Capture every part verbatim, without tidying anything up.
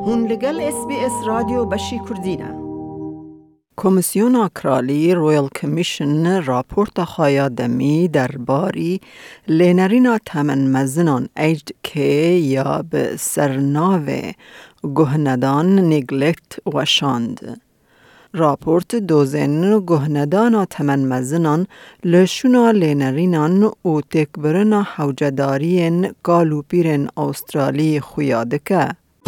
هون لگل اس بی اس رادیو بشی کردینه. کمیسیون کرالی رویل کمیشن راپورت خواهی دمی درباری لینرینا تمن مزنان ایجد که یا به سرناو گهندان نیگلکت وشاند. راپورت دوزن گهندان تمن مزنان لشونا لینرینان و تکبرنا حوجدارین گالوپیرن استرالی خویادکه.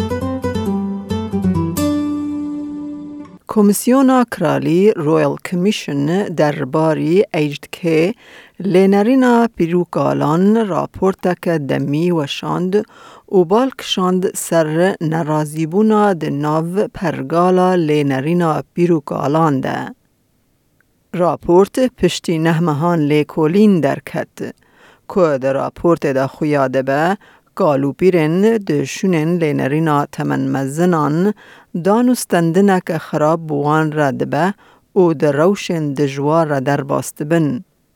کمیسیون کرالی رویل کمیشن درباری ایجد که لینرینا پیروکالان راپورتک دمی وشاند و بالکشاند سر نرازیبونا د ناو پرگالا لینرینا پیروکالان ده. راپورت پشتی نهمهان لیکولین درکت که در راپورت ده خویاده به گالو پیرن دشونن لینرینا تمن مزنان دانستندنک خراب بوان رد به او در روشن دجوار را در باست بن.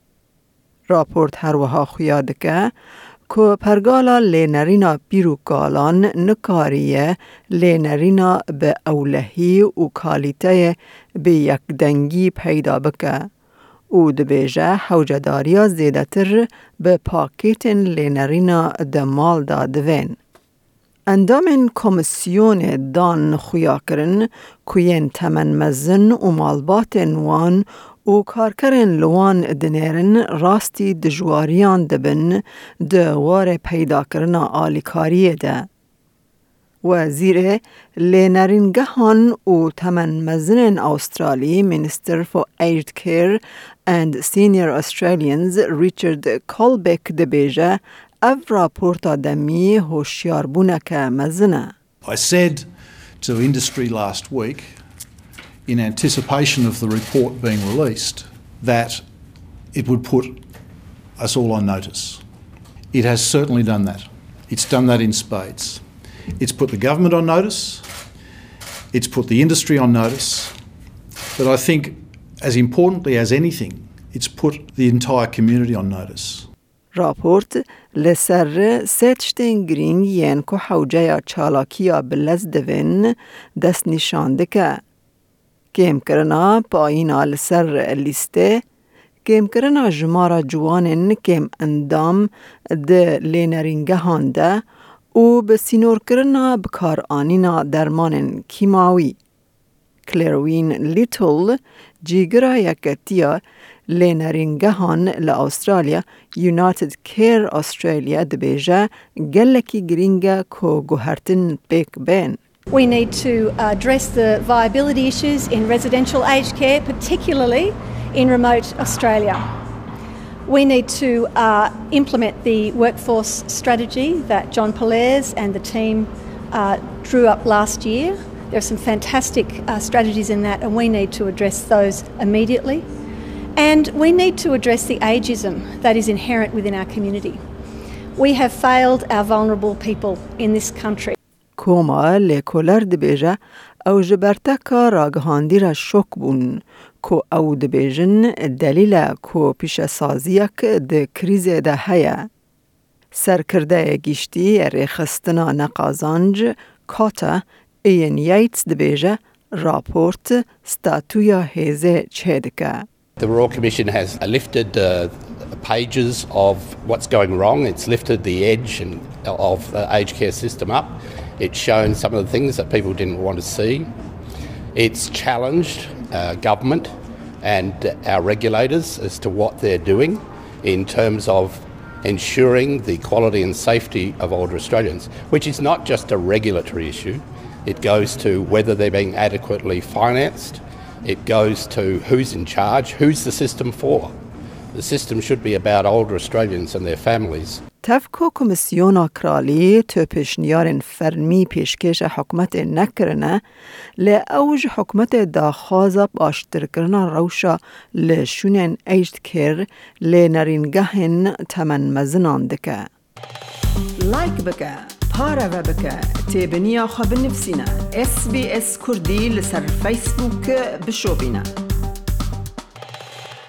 راپورت هر وها خویاده که که پرگالا لینرینا پیروکالان نکاریه لینرینا به اولهی و کالیته به یک دنگی پیدا بکه او دبیجه حوجداریا زیده تر به پاکیتن لینرینا دمال دادوین. اندامن کمیسیون دان خویا کرن کوین تمن مزن و مالبات وان و کارکرین لوان دنیرن راستی دجواریان دبن دوار پیدا کرنا آلیکاریه ده. وزیر لینرینگهان و تمن مزن استرالی Minister for Aged Care and Senior Australians Richard Colbeck دبیجه او راپورتا دمی هوشیار بونک مزنه. I said to industry last week in anticipation of the report being released that it would put us all on notice. It has certainly done that. It's done that in spades. It's put the government on notice. It's put the industry on notice. But I think as importantly as anything, it's put the entire community on notice. راپورت لسر ستشتین گرینگ ین که حوجه چالاکیا بلز دوین دست نشانده که کم کرنا پایینا لسر لیسته کم کرنا جمارا جوانن کم اندام ده لینرینگه هانده و بسینور کرنا بکار آنینا درمان کیماوی. کلیروین لیتل جیگرا یکتیا لینرینگه هان لأسترالیا یونایتد کیر استرالیا دبیجه گلکی گرینگه که گوهرتن پیک بین. We need to address the viability issues in residential aged care, particularly in remote Australia. We need to uh, implement the workforce strategy that John Polaires and the team uh, drew up last year. There are some fantastic uh, strategies in that, and we need to address those immediately. And we need to address the ageism that is inherent within our community. We have failed our vulnerable people in this country. کوما لیکولر دبیجه او جبرتکا راگهاندی را شک بون که او دبیجن دلیل که پیش سازیک ده کریز ده هیا. سرکرده گیشتی ریخستنا نقازانج کاتا این یایتس دبیجه راپورت ستاتویا هیزه چهدکه. The Royal Commission has lifted uh, pages of what's going wrong. It's lifted the edge and, of the aged care system up. It's shown some of the things that people didn't want to see. It's challenged uh, government and our regulators as to what they're doing in terms of ensuring the quality and safety of older Australians, which is not just a regulatory issue. It goes to whether they're being adequately financed. It goes to who's in charge, who's the system for. The system should be about older Australians and their families. تفکو کمیسیون کرالی تو پیشنیار فرمی پیشکش حکمت نکرنه لأوج حکمت داخازب آشتر کرنا روشا لشونن ایجد کر لنرینگهن تمن مزنان دکه. لایک بکه، پاره و بکه، تیبنیا خواب نفسینا. اس بی اس کردی لسر فیسبوک بشو بینا.